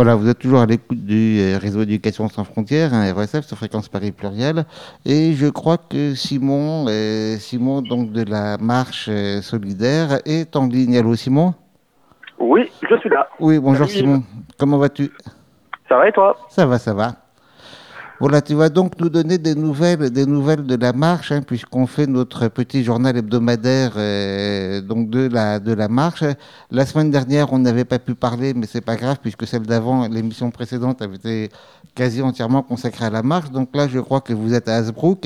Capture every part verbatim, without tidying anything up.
Voilà, vous êtes toujours à l'écoute du euh, réseau Éducation sans frontières, hein, R E S F, sur Fréquence Paris Pluriel. Et je crois que Simon, euh, Simon donc de la marche euh, solidaire, est en ligne. Allô, Simon? Oui, je suis là. Oui, bonjour Salut Yves. Simon. Comment vas-tu? Ça va et toi? Ça va, ça va. Voilà, tu vas donc nous donner des nouvelles, des nouvelles de la marche, hein, puisqu'on fait notre petit journal hebdomadaire euh, donc de la, de la marche. La semaine dernière, on n'avait pas pu parler, mais c'est pas grave, puisque celle d'avant, l'émission précédente, avait été quasi entièrement consacrée à la marche. Donc là, je crois que vous êtes à Hasbrook.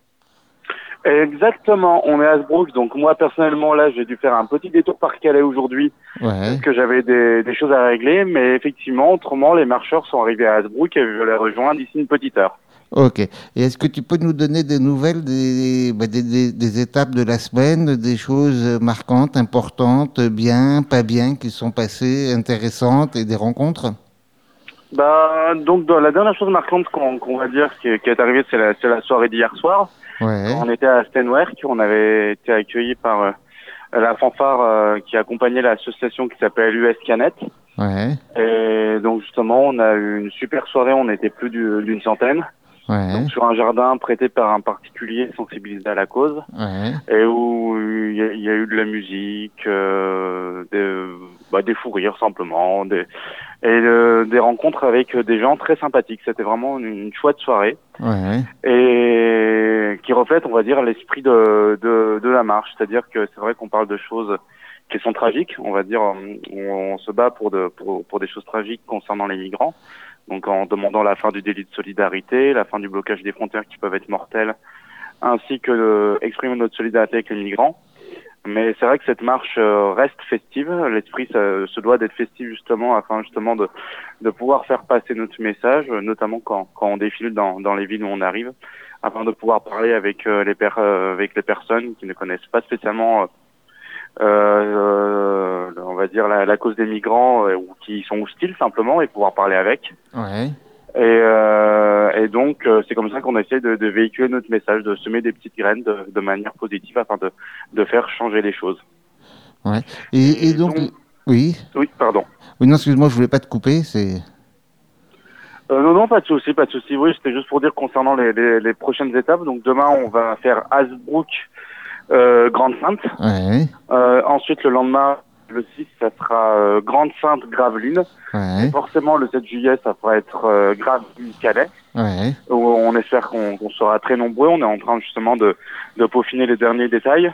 Exactement, on est à Hasbrook, donc moi personnellement là j'ai dû faire un petit détour par Calais aujourd'hui parce Ouais. que j'avais des, des choses à régler, mais effectivement autrement les marcheurs sont arrivés à Hasbrook et je les rejoins d'ici une petite heure. Ok. Et est-ce que tu peux nous donner des nouvelles des, bah, des, des- des étapes de la semaine, des choses marquantes, importantes, bien, pas bien, qui sont passées, intéressantes et des rencontres? Bah donc dans la dernière chose marquante qu'on qu'on va dire qui, est- qui est arrivée c'est la, c'est la soirée d'hier soir. Quand Ouais. on était à Stenwerk, on avait été accueillis par euh, la fanfare euh, qui accompagnait l'association qui s'appelle U S Canet. Ouais. Et donc justement on a eu une super soirée, on était plus du- d'une centaine. Ouais. Donc sur un jardin prêté par un particulier sensibilisé à la cause Ouais. et où il y a, il y a eu de la musique, euh, des, bah, des fous rires simplement, des, et euh, des rencontres avec des gens très sympathiques. C'était vraiment une, une chouette soirée Ouais. et qui reflète, on va dire, l'esprit de, de, de la marche. C'est-à-dire que c'est vrai qu'on parle de choses qui sont tragiques, on va dire, on, on se bat pour, de, pour, pour des choses tragiques concernant les migrants. Donc en demandant la fin du délit de solidarité, la fin du blocage des frontières qui peuvent être mortelles, ainsi que euh, exprimer notre solidarité avec les migrants. Mais c'est vrai que cette marche euh, reste festive. L'esprit ça, se doit d'être festif justement afin justement de, de pouvoir faire passer notre message, euh, notamment quand, quand on défile dans, dans les villes où on arrive, afin de pouvoir parler avec euh, les per euh, avec les personnes qui ne connaissent pas spécialement euh, euh, on va dire la, la cause des migrants euh, ou qui sont hostiles simplement et pouvoir parler avec. Ouais. Et, euh, et donc, euh, c'est comme ça qu'on essaie de, de véhiculer notre message, de semer des petites graines de, de manière positive afin de, de faire changer les choses. Ouais. Et, et Et donc, donc, oui. oui, pardon. Oui, non, excuse-moi, je voulais pas te couper. C'est. Euh, non, non, pas de souci, pas de souci. Oui, c'était juste pour dire concernant les, les, les prochaines étapes. Donc demain, on va faire Hasbrook, euh, Grande Sainte. Ouais. Euh, ensuite, le lendemain, le six, ça sera euh, Grande Sainte, Gravelines. Et Ouais. forcément, le sept juillet, ça va être euh, Gravelines, Calais. Ouais. Où on espère qu'on qu'on sera très nombreux. On est en train justement de, de peaufiner les derniers détails.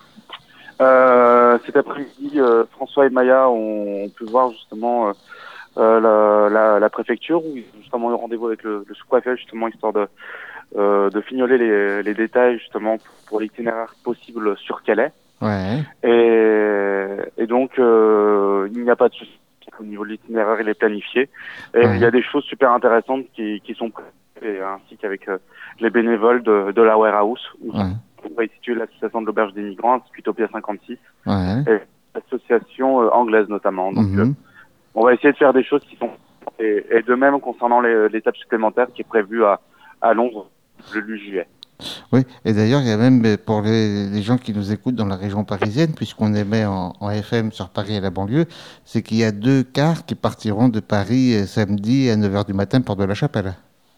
Euh, cet après-midi, euh, François et Maya ont, ont pu voir justement euh, euh, la, la, la préfecture où ils ont justement eu rendez-vous avec le, le sous-préfet justement histoire de, euh, de fignoler les, les détails justement pour l'itinéraire possible sur Calais. Ouais. Et, et donc euh, il n'y a pas de souci au niveau de l'itinéraire, il est planifié. Et il y Ouais. a des choses super intéressantes qui, qui sont prévues, ainsi qu'avec euh, les bénévoles de, de la warehouse où Ouais. on va situer l'association de l'auberge des migrants, Utopia cinquante-six, Ouais. et l'association euh, anglaise notamment. Donc euh, Mhm. on va essayer de faire des choses qui sont et, et de même concernant les- l'étape supplémentaire qui est prévue à, à Londres le huit juillet. Oui, et d'ailleurs, il y a même euh, pour les, les gens qui nous écoutent dans la région parisienne, puisqu'on émet en, en F M sur Paris et la banlieue, c'est qu'il y a deux cars qui partiront de Paris euh, samedi à neuf heures du matin pour de la Chapelle.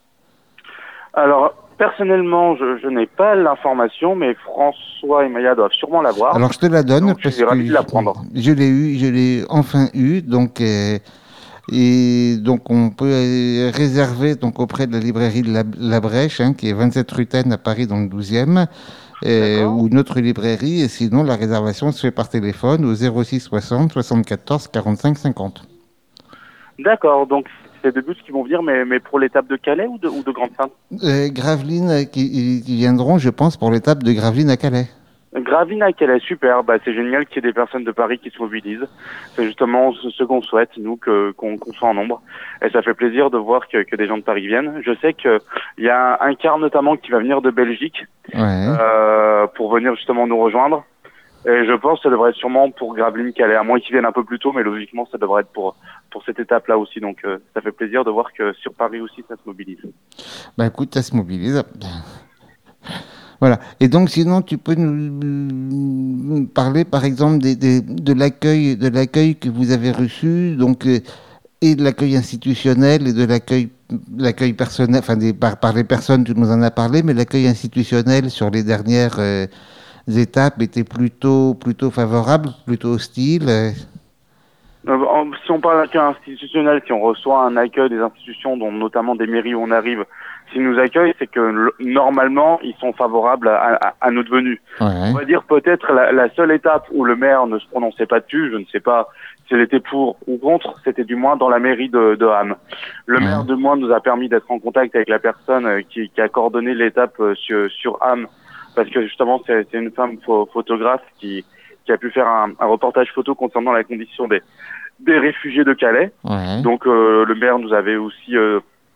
Alors personnellement, je, je n'ai pas l'information, mais François et Maya doivent sûrement l'avoir. Alors, je te la donne Donc je parce suis que ravi de je, l'apprendre. je l'ai eu, je l'ai enfin eu, donc euh, et donc on peut euh, réserver donc auprès de la librairie de la, la Brèche, hein, qui est vingt-sept rue Taine à Paris dans le douzième, euh, D'accord. ou une autre librairie. Et sinon, la réservation se fait par téléphone au zéro six soixante soixante-quatorze quarante-cinq cinquante. D'accord, donc c'est deux bus qui vont venir, mais, mais pour l'étape de Calais ou de, ou de Grande-Sainte? Euh, Gravelines euh, qui, qui viendront, je pense, pour l'étape de Gravelines à Calais. Gravina à Calais, super, bah, c'est génial qu'il y ait des personnes de Paris qui se mobilisent. C'est justement ce, ce qu'on souhaite, nous, que, qu'on, qu'on soit en nombre. Et ça fait plaisir de voir que, que des gens de Paris viennent. Je sais qu'il y a un quart notamment qui va venir de Belgique Ouais. euh, pour venir justement nous rejoindre. Et je pense que ça devrait être sûrement pour Gravelines Calais, à moins qu'ils viennent un peu plus tôt, mais logiquement ça devrait être pour pour cette étape-là aussi. Donc euh, ça fait plaisir de voir que sur Paris aussi ça se mobilise. Bah écoute, ça se mobilise. Voilà. Et donc, sinon, tu peux nous nous parler, par exemple, des, des- de l'accueil, de l'accueil que vous avez reçu. Donc, euh, et de l'accueil institutionnel et de l'accueil, l'accueil personnel, enfin des, par, par les personnes, tu nous en as parlé, mais l'accueil institutionnel sur les dernières euh, étapes était plutôt, plutôt favorable, plutôt hostile. euh. Euh, Si on parle d'accueil institutionnel, si on reçoit un accueil des institutions, dont notamment des mairies où on arrive, s'ils nous accueillent, c'est que normalement, ils sont favorables à, à, à notre venue. Ouais. On va dire peut-être la, la seule étape où le maire ne se prononçait pas dessus, je ne sais pas s'il était pour ou contre, c'était du moins dans la mairie de, de Ham. Le Ouais. maire du moins nous a permis d'être en contact avec la personne qui, qui a coordonné l'étape sur, sur Ham, parce que justement c'est, c'est une femme photographe qui, qui a pu faire un, un reportage photo concernant la condition des, des réfugiés de Calais. Ouais. Donc euh, le maire nous avait aussi euh,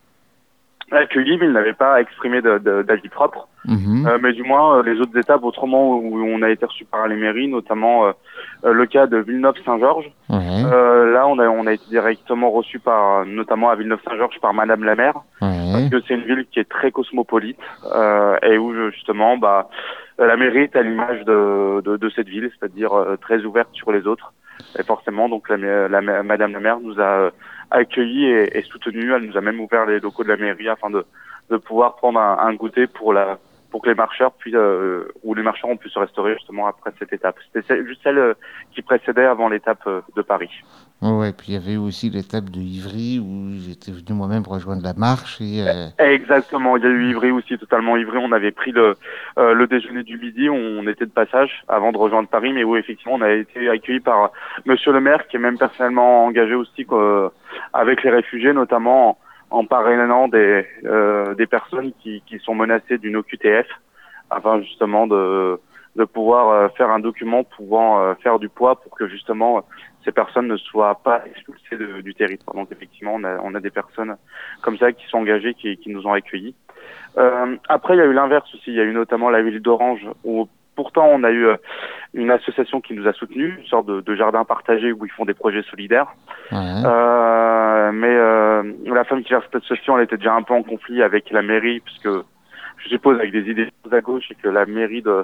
accueillis, mais il n'avait pas exprimé de, de, d'avis propre. Mm-hmm. Euh, mais du moins, euh, les autres étapes, autrement, où on a été reçu par les mairies, notamment euh, euh, le cas de Villeneuve-Saint-Georges. Ouais. Euh, là, on a, on a été directement reçu par, notamment à Villeneuve-Saint-Georges, par Madame la maire, Ouais. parce que c'est une ville qui est très cosmopolite euh, et où justement, bah, la mairie est à l'image de, de, de cette ville, c'est-à-dire euh, très ouverte sur les autres. Et forcément, donc la, la, la Madame la maire nous a euh, accueillis et, et soutenus. Elle nous a même ouvert les locaux de la mairie afin de, de pouvoir prendre un, un goûter pour la pour que les marcheurs puis euh, où les marcheurs ont pu se restaurer justement après cette étape. C'était celle, juste celle euh, qui précédait avant l'étape euh, de Paris. Ouais, puis il y avait aussi l'étape de Ivry où j'étais venu moi-même rejoindre la marche et euh... Exactement, il y a eu Ivry aussi, totalement Ivry. On avait pris le euh, le déjeuner du midi, on était de passage avant de rejoindre Paris, mais où effectivement on a été accueilli par Monsieur le maire qui est même personnellement engagé aussi euh, avec les réfugiés, notamment en, en parrainant des euh, des personnes qui qui sont menacées d'une O Q T F, afin justement de de pouvoir euh, faire un document pouvant euh, faire du poids pour que justement ces personnes ne soient pas expulsées de, du territoire. Donc effectivement, on a, on a des personnes comme ça qui sont engagées, qui, qui nous ont accueillis. Euh, après, il y a eu l'inverse aussi. Il y a eu notamment la ville d'Orange, où pourtant on a eu une association qui nous a soutenus, une sorte de, de jardin partagé où ils font des projets solidaires. Ouais. Euh, mais euh, la femme qui gère cette association, elle était déjà un peu en conflit avec la mairie, puisque je suppose avec des idées à gauche, et que la mairie de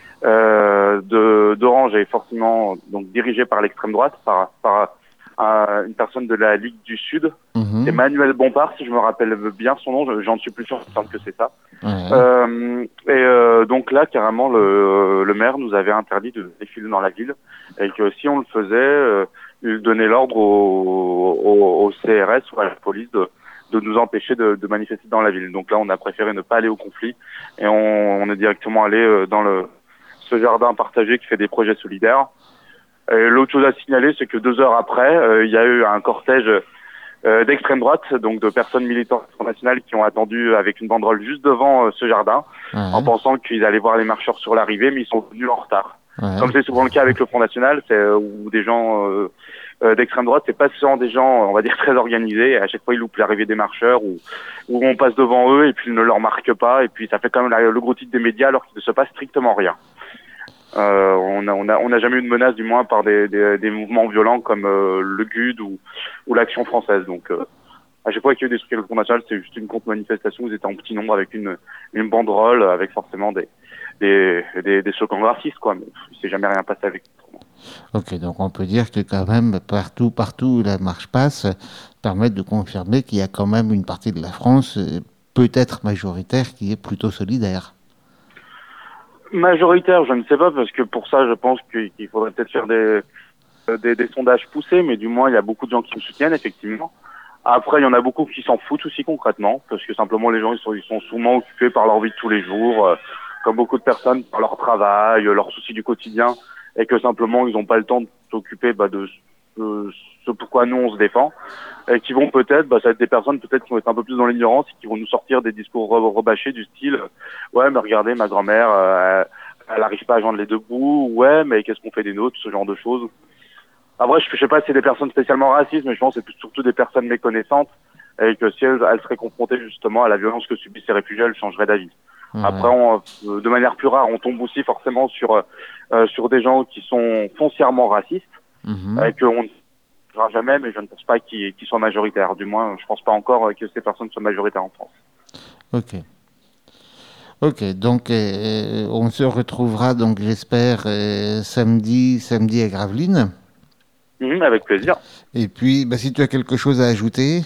Euh, de d'Orange est forcément donc dirigée par l'extrême droite, par par euh, une personne de la Ligue du Sud, Mm-hmm. c'est Manuel Bompard, si je me rappelle bien son nom, je, j'en suis plus sûr, il me semble que c'est ça. Ouais. Euh, et euh, donc là, carrément, le, le maire nous avait interdit de défiler dans la ville, et que si on le faisait, euh, il donnait l'ordre au, au, au C R S ou à la police de de nous empêcher de, de manifester dans la ville. Donc là, on a préféré ne pas aller au conflit, et on, on est directement allé dans le ce jardin partagé qui fait des projets solidaires. Et l'autre chose à signaler, c'est que deux heures après, euh, il y a eu un cortège euh, d'extrême droite, donc de personnes militantes internationales qui ont attendu avec une banderole juste devant euh, ce jardin, Ouais. en pensant qu'ils allaient voir les marcheurs sur l'arrivée, mais ils sont venus en retard. Ouais. Comme c'est souvent le cas avec le Front National, c'est euh, où des gens euh, euh, d'extrême droite, c'est pas souvent des gens, on va dire, très organisés. Et à chaque fois, ils loupent l'arrivée des marcheurs, ou où on passe devant eux et puis ils ne leur marquent pas, et puis ça fait quand même la, le gros titre des médias alors qu'il ne se passe strictement rien. Euh, on a, on a, on a jamais eu de menace, du moins par des, des, des mouvements violents comme euh, le G U D ou, ou l'Action française. Donc, euh, à chaque fois qu'il y a eu des trucs avec le Front National, c'est juste une contre-manifestation. Vous étiez en petit nombre avec une, une banderole, avec forcément des, des, des, des slogans racistes, quoi. Mais il s'est jamais rien passé avec. Ok, donc on peut dire que quand même partout, partout où la marche passe, permet de confirmer qu'il y a quand même une partie de la France, peut-être majoritaire, qui est plutôt solidaire. Majoritaire, je ne sais pas, parce que pour ça, je pense qu'il faudrait peut-être faire des, des, des sondages poussés, mais du moins, il y a beaucoup de gens qui me soutiennent, effectivement. Après, il y en a beaucoup qui s'en foutent aussi concrètement, parce que simplement, les gens, ils sont, ils sont souvent occupés par leur vie de tous les jours, euh, comme beaucoup de personnes, par leur travail, leurs soucis du quotidien, et que simplement, ils n'ont pas le temps de s'occuper bah, de ce, ce pourquoi nous, on se défend, et qui vont peut-être, bah, ça va être des personnes peut-être qui vont être un peu plus dans l'ignorance, et qui vont nous sortir des discours rebâchés du style « Ouais, mais regardez, ma grand-mère, euh, elle n'arrive pas à joindre les deux bouts. Ouais, mais qu'est-ce qu'on fait des nôtres ?» Ce genre de choses. Après, je, je sais pas si c'est des personnes spécialement racistes, mais je pense que c'est surtout des personnes méconnaissantes, et que si elles, elles seraient confrontées justement à la violence que subissent ces réfugiés, elles changeraient d'avis. Mmh. Après, on, de manière plus rare, on tombe aussi forcément sur euh, sur des gens qui sont foncièrement racistes, mmh. et qu'on ne verra jamais, mais je ne pense pas qu'ils, qu'ils soient majoritaires. Du moins, je pense pas encore que ces personnes soient majoritaires en France. Ok. Ok, donc euh, on se retrouvera, donc j'espère, euh, samedi, samedi à Gravelines. Mmh, avec plaisir. Et puis, bah, si tu as quelque chose à ajouter.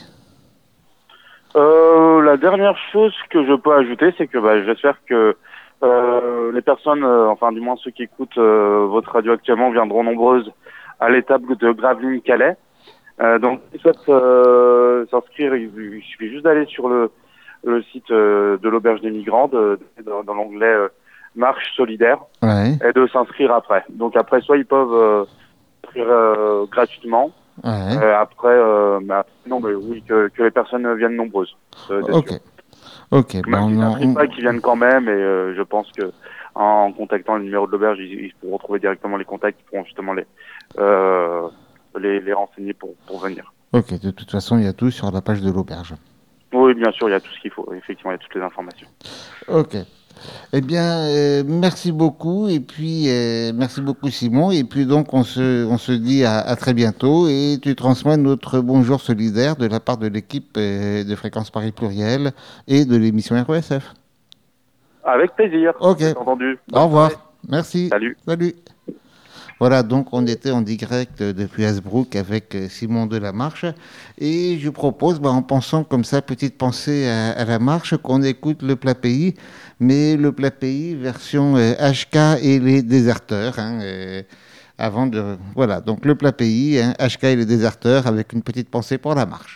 Euh, la dernière chose que je peux ajouter, c'est que bah, j'espère que euh, les personnes, euh, enfin du moins ceux qui écoutent euh, votre radio actuellement, viendront nombreuses à l'étape de Gravelines Calais. Euh, donc, si vous souhaitez euh, s'inscrire, il, il suffit juste d'aller sur le, le site euh, de l'Auberge des Migrants, de, de, dans, dans l'onglet euh, Marche solidaire, Ouais. et de s'inscrire après. Donc après, soit ils peuvent euh, s'inscrire euh, gratuitement. Ouais. Euh, après, euh, bah, non, mais oui, que, que les personnes viennent nombreuses. Euh, Ok. sûr. Ok. Bah, Bon, je non, n'intrigue pas qu'ils viennent quand même, et euh, je pense que en contactant le numéro de l'auberge, ils, ils pourront trouver directement les contacts, ils pourront justement les euh, les, les renseigner pour, pour venir. Ok. De toute façon, il y a tout sur la page de l'auberge. Oui, bien sûr, il y a tout ce qu'il faut. Effectivement, il y a toutes les informations. Ok. Eh bien, euh, merci beaucoup et puis euh, merci beaucoup Simon et puis donc on se on se dit à, à très bientôt et tu transmets notre bonjour solidaire de la part de l'équipe euh, de Fréquence Paris Pluriel et de l'émission R E S F. Avec plaisir. Ok. Entendu. Au revoir. Soirée. Merci. Salut. Salut. Voilà, donc on était en direct depuis Hasbrook avec Simon Delamarche et je propose, bah, en pensant comme ça, petite pensée à, à la marche, qu'on écoute le plat pays, mais le plat pays version euh, H K et les déserteurs. Hein, euh, avant de, voilà, donc le plat pays, hein, H K et les déserteurs, avec une petite pensée pour la marche.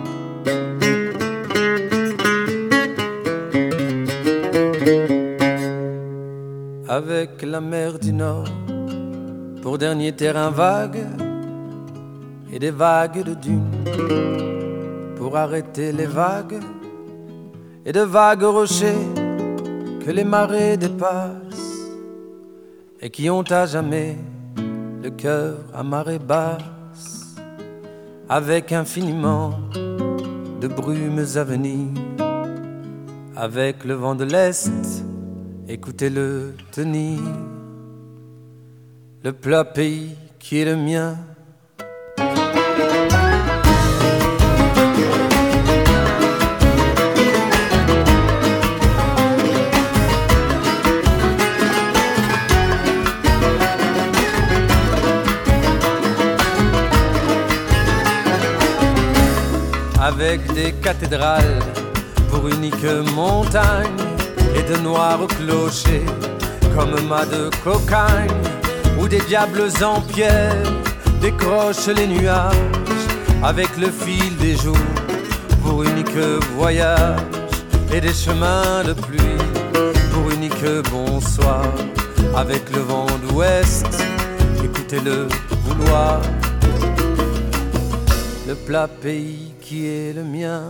Avec la mer du Nord pour dernier terrain vague et des vagues de dunes pour arrêter les vagues et de vagues rochers que les marées dépassent et qui ont à jamais le cœur à marée basse avec infiniment de brumes à venir avec le vent de l'Est, écoutez-le tenir. Le plat pays qui est le mien. Avec des cathédrales pour unique montagne et de noirs clochers comme mâts de cocagne, où des diables en pierre décrochent les nuages avec le fil des jours pour unique voyage et des chemins de pluie pour unique bonsoir avec le vent d'ouest, écoutez-le vouloir. Le plat pays qui est le mien.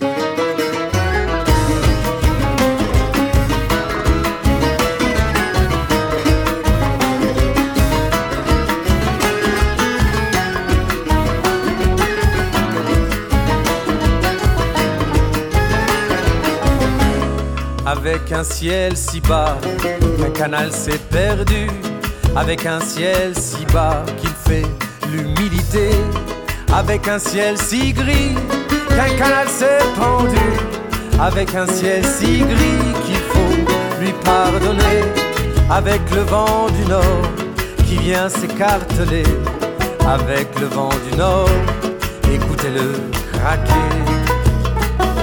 Avec un ciel si bas qu'un canal s'est perdu, avec un ciel si bas qu'il fait l'humidité, avec un ciel si gris qu'un canal s'est pendu, avec un ciel si gris qu'il faut lui pardonner, avec le vent du nord qui vient s'écarteler, avec le vent du nord, écoutez-le craquer.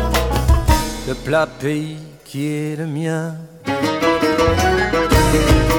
Le plat pays qui est le mien.